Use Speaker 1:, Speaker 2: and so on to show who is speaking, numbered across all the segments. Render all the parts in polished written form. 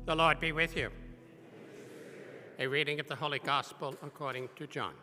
Speaker 1: The Lord be with you. A reading of the Holy Gospel according to John.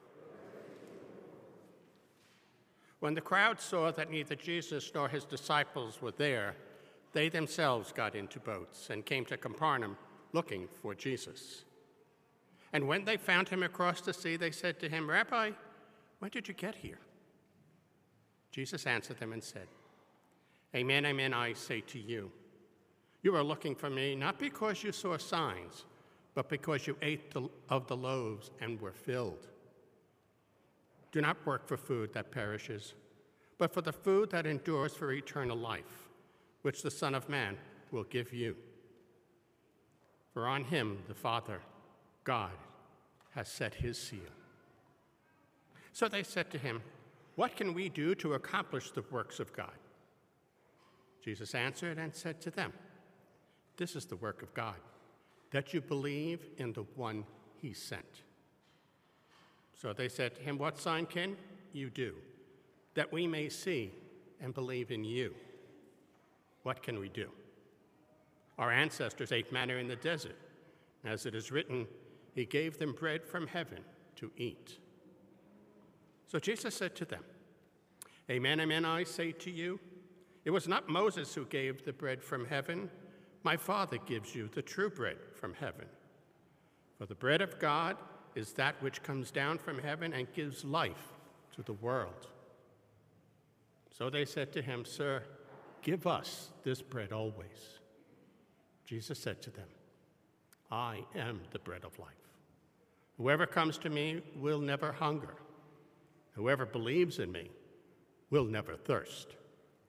Speaker 1: When the crowd saw that neither Jesus nor his disciples were there, they themselves got into boats and came to Capernaum looking for Jesus. And when they found him across the sea, they said to him, "Rabbi, when did you get here?" Jesus answered them and said, "Amen, amen, I say to you, you are looking for me not because you saw signs, but because you ate of the loaves and were filled. Do not work for food that perishes, but for the food that endures for eternal life, which the Son of Man will give you. For on him the Father, God, has set his seal." So they said to him, "What can we do to accomplish the works of God?" Jesus answered and said to them, "This is the work of God, that you believe in the one he sent." So they said to him, "What sign can you do, that we may see and believe in you?" "What can we do? Our ancestors ate manna in the desert. As it is written, he gave them bread from heaven to eat." So Jesus said to them, "Amen, amen, I say to you, it was not Moses who gave the bread from heaven. My Father gives you the true bread from heaven. For the bread of God is that which comes down from heaven and gives life to the world." So they said to him, "Sir, give us this bread always." Jesus said to them, "I am the bread of life. Whoever comes to me will never hunger. Whoever believes in me will never thirst."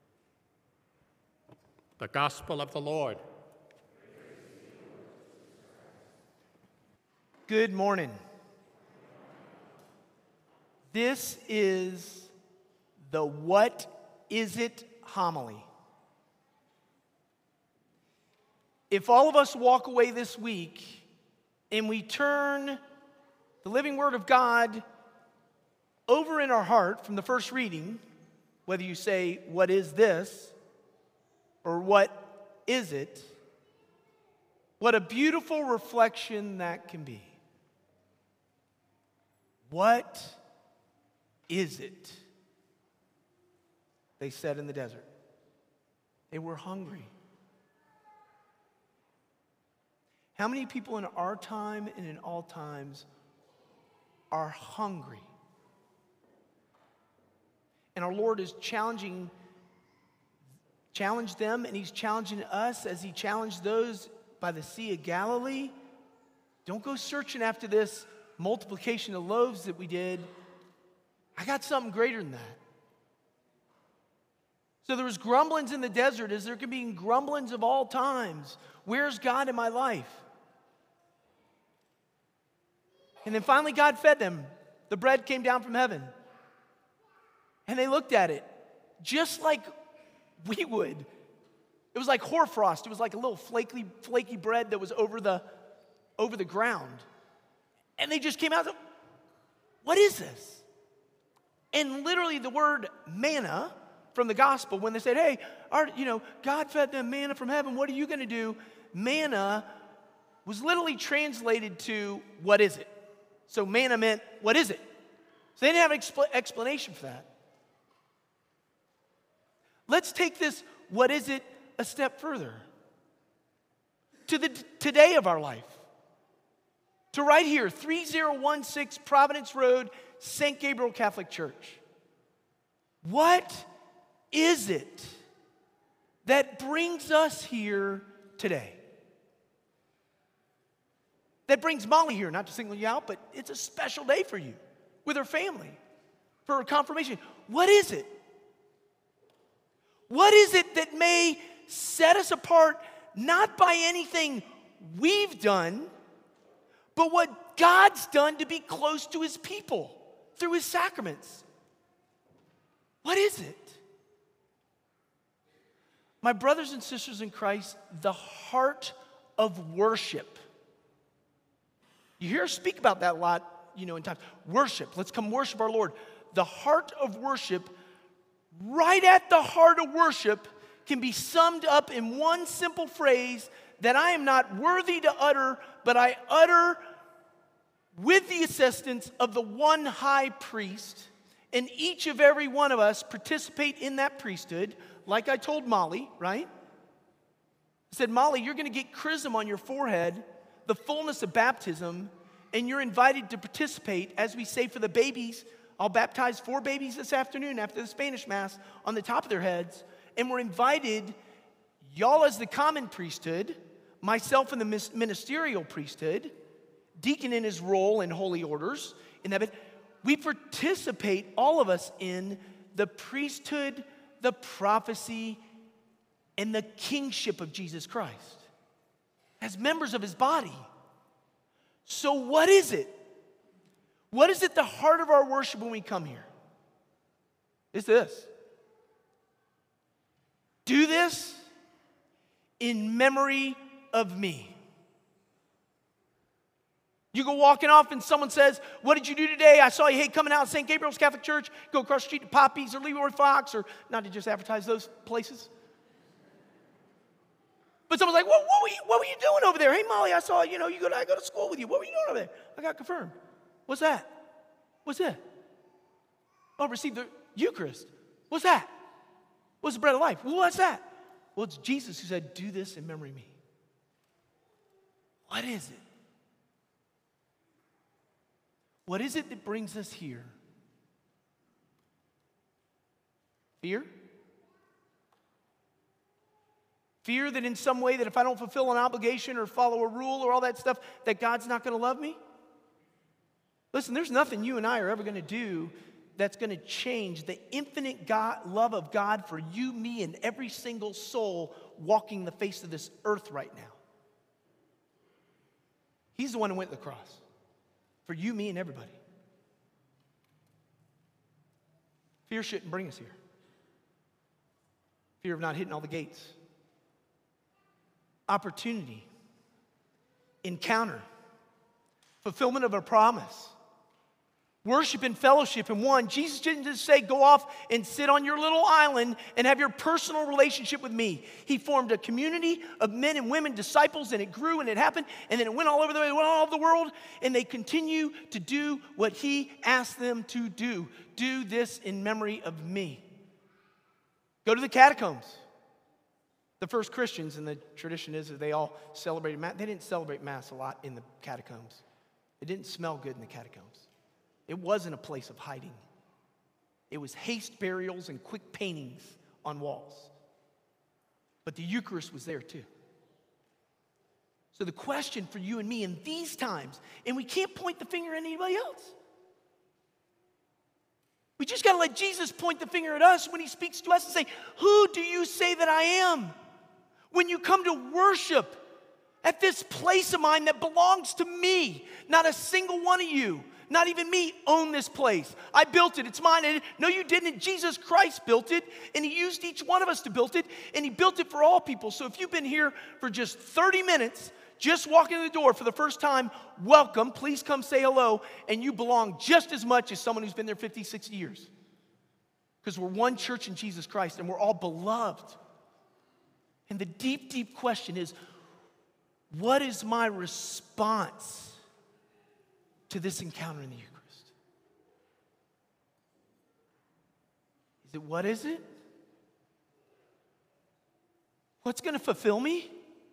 Speaker 1: The Gospel of the Lord.
Speaker 2: Good morning. This is the What Is It homily. If all of us walk away this week and we turn the living Word of God over in our heart from the first reading, whether you say, "What is this?" or "What is it?" what a beautiful reflection that can be. What is it? They said in the desert. They were hungry. How many people in our time and in all times are hungry? And our Lord is challenged them, and he's challenging us as he challenged those by the Sea of Galilee. Don't go searching after this multiplication of loaves that we did. I got something greater than that. So there was grumblings in the desert, as there can be grumblings of all times. Where's God in my life? And then finally God fed them. The bread came down from heaven. And they looked at it just like we would. It was like hoarfrost. It was like a little flaky bread that was over the ground. And they just came out and said, "What is this?" And literally the word manna from the gospel, when they said, "Hey, God fed them manna from heaven. What are you going to do?" Manna was literally translated to "what is it?" So manna meant, "What is it?" So they didn't have an explanation for that. Let's take this "what is it" a step further. To the today of our life. To right here, 3016 Providence Road, St. Gabriel Catholic Church. What is it that brings us here today? That brings Molly here, not to single you out, but it's a special day for you, with her family, for her confirmation. What is it? What is it that may set us apart, not by anything we've done, but what God's done to be close to his people through his sacraments? What is it? My brothers and sisters in Christ, the heart of worship. You hear us speak about that a lot, in times. Worship. Let's come worship our Lord. The heart of worship, right at the heart of worship, can be summed up in one simple phrase that I am not worthy to utter, but I utter with the assistance of the one high priest, and each of every one of us participate in that priesthood, like I told Molly, right? I said, Molly, you're going to get chrism on your forehead, the fullness of baptism, and you're invited to participate, as we say for the babies. I'll baptize 4 babies this afternoon after the Spanish Mass on the top of their heads, and we're invited, y'all as the common priesthood, myself in the ministerial priesthood, deacon in his role in holy orders, in that, we participate, all of us, in the priesthood, the prophecy, and the kingship of Jesus Christ as members of his body. So what is it? What is at the heart of our worship when we come here? It's this. Do this in memory of me. You go walking off and someone says, what did you do today? I saw you, hey, coming out of St. Gabriel's Catholic Church, go across the street to Poppy's or Leroy Fox, or not to just advertise those places. But someone's like, well, what were you doing over there? Hey, Molly, I saw, I go to school with you. What were you doing over there? I got confirmed. What's that? What's that? Oh, receive the Eucharist. What's that? What's the bread of life? Well, what's that? Well, it's Jesus who said, do this in memory of me. What is it? What is it that brings us here? Fear? Fear that in some way that if I don't fulfill an obligation or follow a rule or all that stuff, that God's not going to love me? Listen, there's nothing you and I are ever going to do that's going to change the infinite love of God for you, me, and every single soul walking the face of this earth right now. He's the one who went to the cross for you, me, and everybody. Fear shouldn't bring us here. Fear of not hitting all the gates. Opportunity, encounter, fulfillment of a promise, worship and fellowship in one. Jesus didn't just say, go off and sit on your little island and have your personal relationship with me. He formed a community of men and women, disciples, and it grew and it happened, and then it went all over the world, and they continue to do what he asked them to do. Do this in memory of me. Go to the catacombs. The first Christians, and the tradition is that they all celebrated Mass. They didn't celebrate Mass a lot in the catacombs. It didn't smell good in the catacombs. It wasn't a place of hiding. It was haste burials and quick paintings on walls. But the Eucharist was there too. So the question for you and me in these times, and we can't point the finger at anybody else. We just got to let Jesus point the finger at us when he speaks to us and say, who do you say that I am? When you come to worship at this place of mine that belongs to me, not a single one of you, not even me, own this place. I built it. It's mine. And no, you didn't. Jesus Christ built it, and he used each one of us to build it, and he built it for all people. So if you've been here for just 30 minutes, just walking in the door for the first time, welcome. Please come say hello, and you belong just as much as someone who's been there 50, 60 years. Because we're one church in Jesus Christ, and we're all beloved. And the deep, deep question is, what is my response to this encounter in the Eucharist? Is it, what is it? What's going to fulfill me?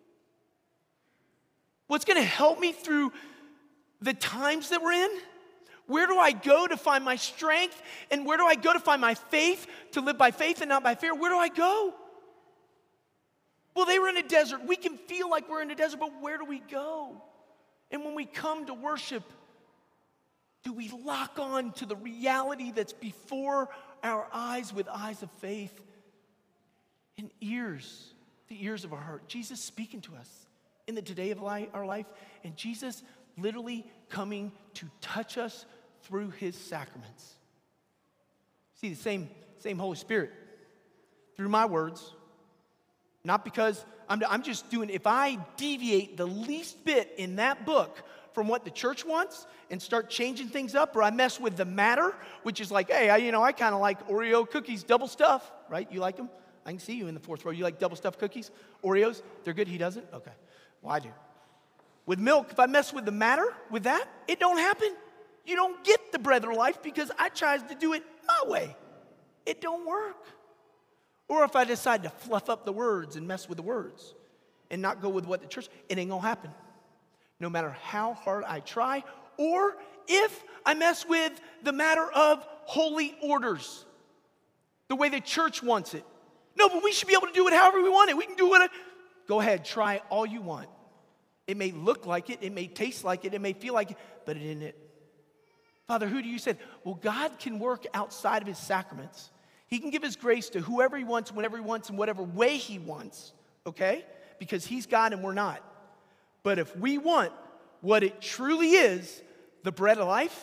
Speaker 2: What's going to help me through the times that we're in? Where do I go to find my strength? And where do I go to find my faith, to live by faith and not by fear? Where do I go? Well, they were in a desert. We can feel like we're in a desert, but where do we go? And when we come to worship, do we lock on to the reality that's before our eyes with eyes of faith and ears, the ears of our heart? Jesus speaking to us in the today of our life, and Jesus literally coming to touch us through his sacraments. See, the same Holy Spirit through my words, not because I'm just doing, if I deviate the least bit in that book from what the church wants and start changing things up, or I mess with the matter, which is like, hey, I kind of like Oreo cookies, double stuff, right? You like them? I can see you in the fourth row. You like double stuffed cookies? Oreos? They're good, he doesn't? Okay. Well, I do. With milk, if I mess with the matter, with that, it don't happen. You don't get the bread of life because I tried to do it my way. It don't work. Or if I decide to fluff up the words and mess with the words and not go with what the church, it ain't gonna happen. No matter how hard I try, or if I mess with the matter of holy orders, the way the church wants it. No, but we should be able to do it however we want it. We can do it. Go ahead, try all you want. It may look like it, it may taste like it may feel like it, but it isn't it. Father, who do you say? Well, God can work outside of his sacraments. He can give his grace to whoever he wants, whenever he wants, in whatever way he wants, okay? Because he's God and we're not. But if we want what it truly is, the bread of life,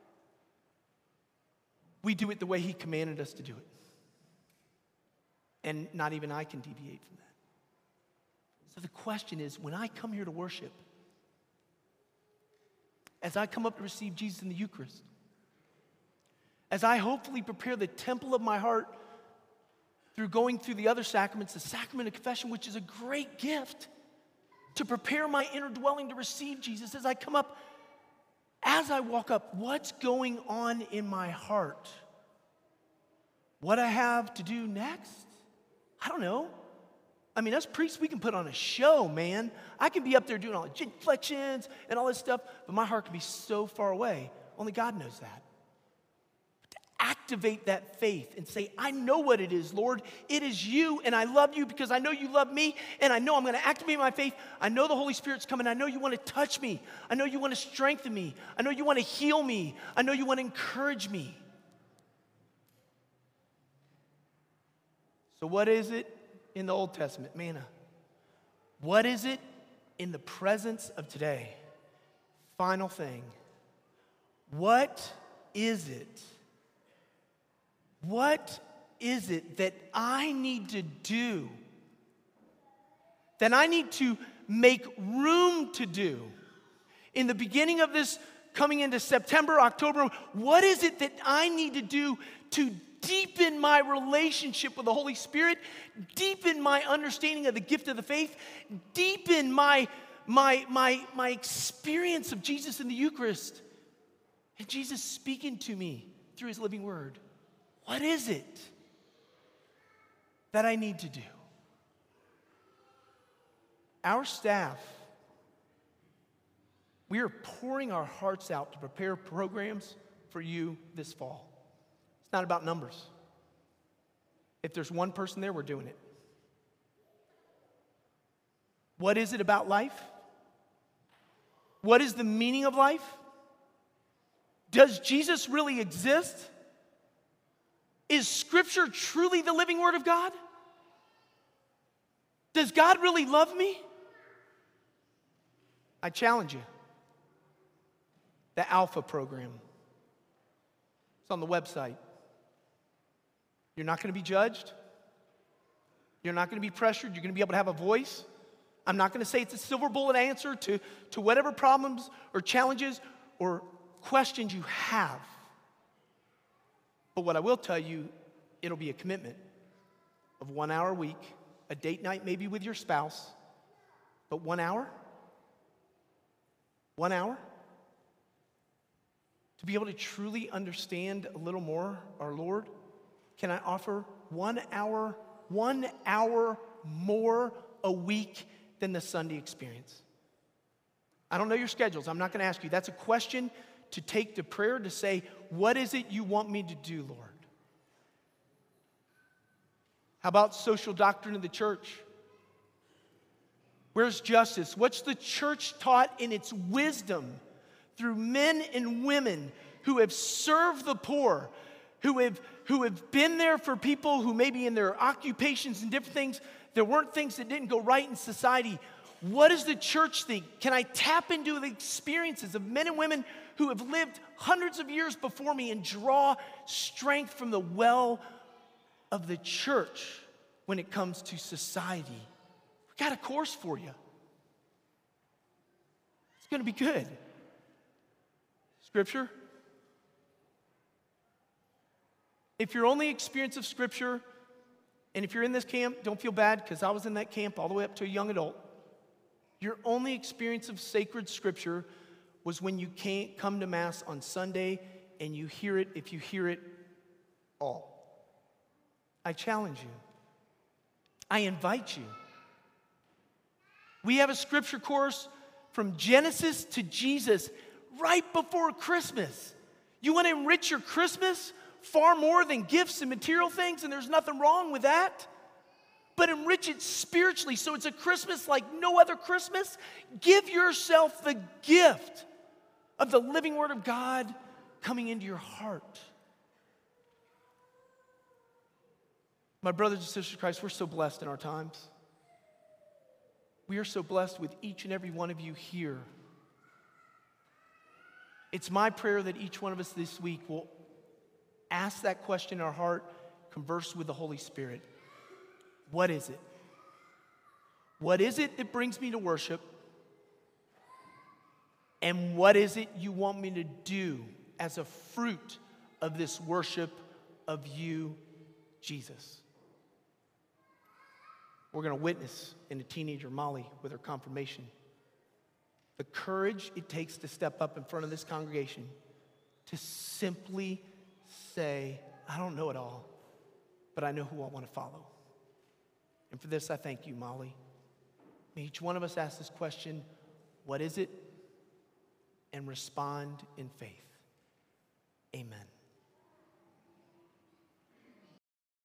Speaker 2: we do it the way he commanded us to do it. And not even I can deviate from that. So the question is, when I come here to worship, as I come up to receive Jesus in the Eucharist, as I hopefully prepare the temple of my heart through going through the other sacraments, the sacrament of confession, which is a great gift to prepare my inner dwelling to receive Jesus, as I come up, as I walk up, what's going on in my heart? What I have to do next? I don't know. I mean, us priests, we can put on a show, man. I can be up there doing all the genuflections and all this stuff, but my heart can be so far away. Only God knows that. But to activate that faith and say, I know what it is, Lord. It is you, and I love you because I know you love me, and I know I'm going to activate my faith. I know the Holy Spirit's coming. I know you want to touch me. I know you want to strengthen me. I know you want to heal me. I know you want to encourage me. So what is it in the Old Testament? Manna. What is it in the presence of today? Final thing. What is it? What is it that I need to do? That I need to make room to do? In the beginning of this, coming into September, October, what is it that I need to do to deepen my relationship with the Holy Spirit, deepen my understanding of the gift of the faith, deepen my experience of Jesus in the Eucharist, and Jesus speaking to me through his living word? What is it that I need to do? Our staff, we are pouring our hearts out to prepare programs for you this fall. It's not about numbers. If there's one person there, we're doing it. What is it about life? What is the meaning of life? Does Jesus really exist? Is Scripture truly the living Word of God? Does God really love me? I challenge you. The Alpha program. It's on the website. You're not going to be judged. You're not going to be pressured. You're going to be able to have a voice. I'm not going to say it's a silver bullet answer to whatever problems or challenges or questions you have. But what I will tell you, it'll be a commitment of 1 hour a week, a date night maybe with your spouse, but 1 hour? 1 hour? To be able to truly understand a little more our Lord, can I offer 1 hour more a week than the Sunday experience? I don't know your schedules. I'm not going to ask you. That's a question to take to prayer to say, what is it you want me to do, Lord? How about social doctrine of the church? Where's justice? What's the church taught in its wisdom through men and women who have served the poor, who have been there for people who maybe in their occupations and different things, there weren't things that didn't go right in society. What does the church think? Can I tap into the experiences of men and women who have lived hundreds of years before me and draw strength from the well of the church when it comes to society? We got a course for you. It's going to be good. Scripture. If your only experience of Scripture, and if you're in this camp, don't feel bad because I was in that camp all the way up to a young adult. Your only experience of sacred scripture was when you can't come to Mass on Sunday and you hear it, if you hear it all. I challenge you. I invite you. We have a scripture course from Genesis to Jesus right before Christmas. You want to enrich your Christmas far more than gifts and material things, and there's nothing wrong with that. But enrich it spiritually so it's a Christmas like no other Christmas. Give yourself the gift of the living Word of God coming into your heart. My brothers and sisters in Christ, we're so blessed in our times. We are so blessed with each and every one of you here. It's my prayer that each one of us this week will ask that question in our heart, converse with the Holy Spirit. What is it? What is it that brings me to worship? And what is it you want me to do as a fruit of this worship of you, Jesus? We're going to witness in a teenager, Molly, with her confirmation. The courage it takes to step up in front of this congregation to simply say, I don't know it all, but I know who I want to follow. And for this, I thank you, Molly. May each one of us ask this question, what is it? And respond in faith. Amen.